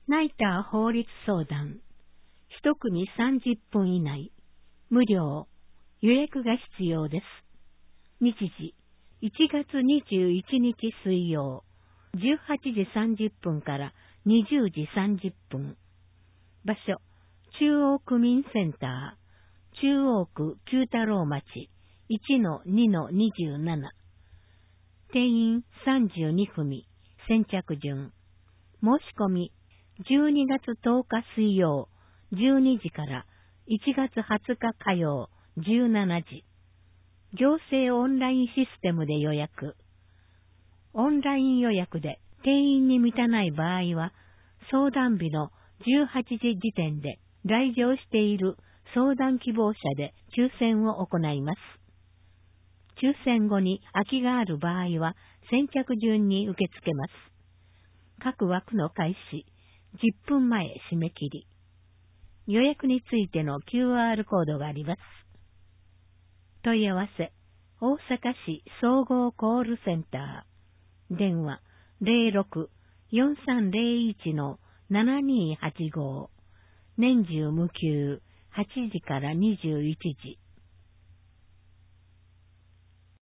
ナイター法律相談。一組30分以内。無料。予約が必要です。日時、1月21日水曜、18時30分から20時30分。場所、中央区民センター、中央区九太郎町 1-2-27。定員32組、先着順。申し込み、12月10日水曜、12時から1月20日火曜、17時。行政オンラインシステムで予約。オンライン予約で定員に満たない場合は、相談日の18時時点で来場している相談希望者で抽選を行います。抽選後に空きがある場合は先着順に受け付けます。各枠の開始、10分前締め切り。予約についての QR コードがあります。問い合わせ、大阪市総合コールセンター。電話、06-4301-7285。年中無休、8時から21時。